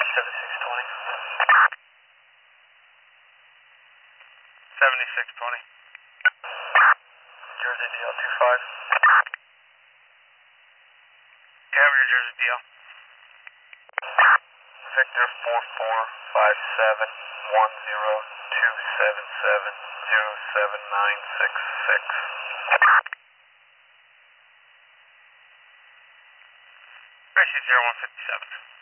7620. 7620. Jersey DL 25. Have your Jersey DL. Victor 445710277079666. Gracie 0157.